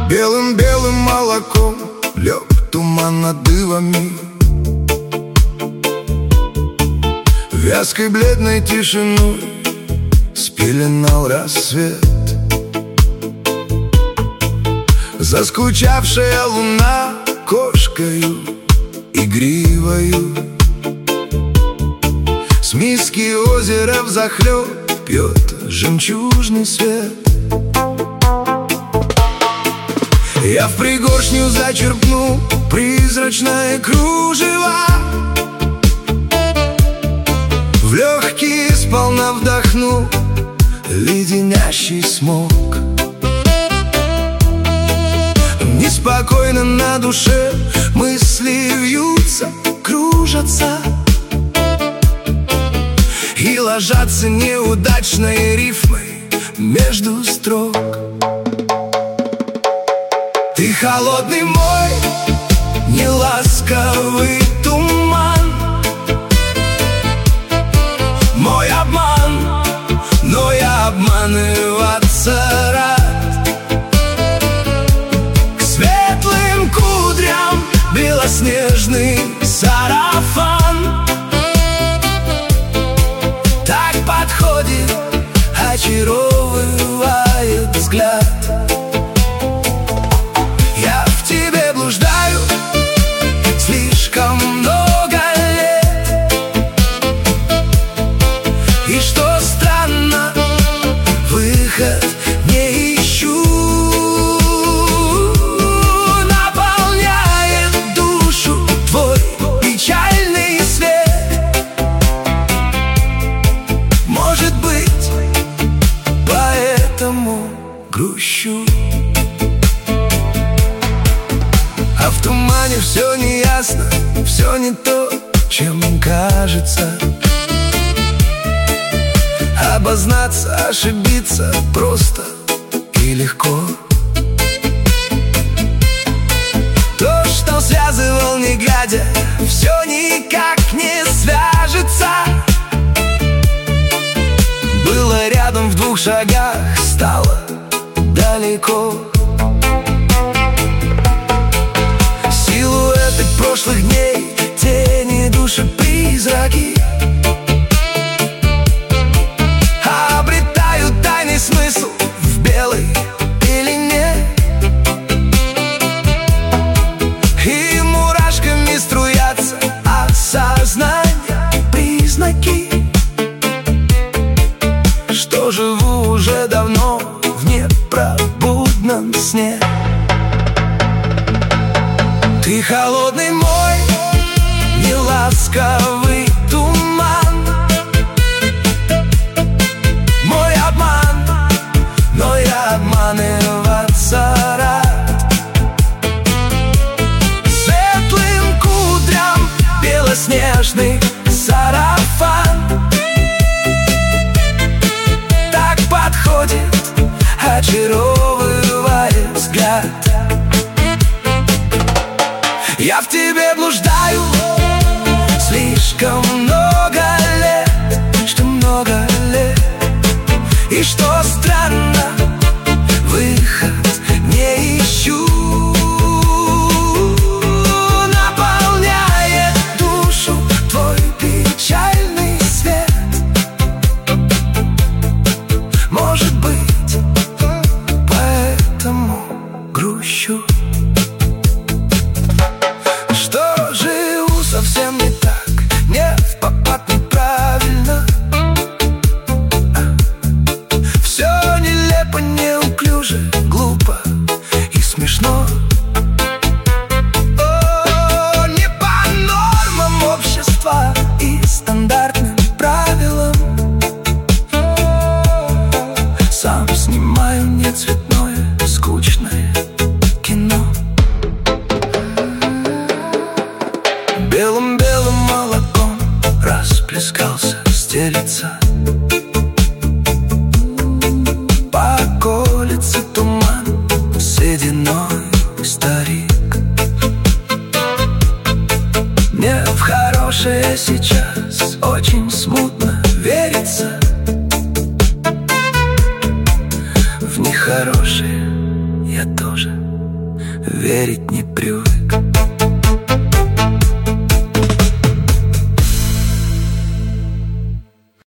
Белым-белым молоком лег туман над ивами, вязкой бледной тишиной спеленал рассвет. Заскучавшая луна кошкою игривою с миски озера взахлеб пьет жемчужный свет. Я в пригоршню зачерпну призрачное кружево, в легкие сполна вдохну леденящий смог. Неспокойно на душе мысли вьются, кружатся и ложатся неудачной рифмой между строк. Ты холодный мой, неласковый туман, мой обман, но я обманываться рад. К светлым кудрям белоснежный сарафан так подходит, очаровывает взгляд. Я в тебе блуждаю слишком много лет, и что странно, выход не ищу. Наполняет душу твой печальный свет. Может быть, поэтому грущу. А в тумане все неясно, все не то, чем кажется. Обознаться, ошибиться просто и легко. То, что связывал не глядя, все никак не свяжется. Было рядом в 2 шагах, стало далеко. Силуэты прошлых дней, тени, души, призраки обретают тайный смысл в белой пелене. И мурашками струятся от сознания признаки, что живу уже давно в непробудном сне. Ты холодный мой, неласковый туман, мой обман, но я обманываться рад. Светлым кудрям белоснежный сарафан так подходит, очаровывает взгляд. Я в тебе блуждаю слишком много лет, что много лет, и что странно, выход не ищу. Наполняет душу твой печальный свет. Может быть, поэтому грущу. Что живу совсем не так, не впопад, неправильно. Все нелепо, неуклюже, глупо и смешно. О, не по нормам общества и стандартным правилам. Сам снимаю нецветное, скучное кино. Белым-белым молоком расплескался, стелится по околице туман, сединой старик. Мне в хорошее сейчас очень смутно верится, в нехорошее я тоже верить не привык.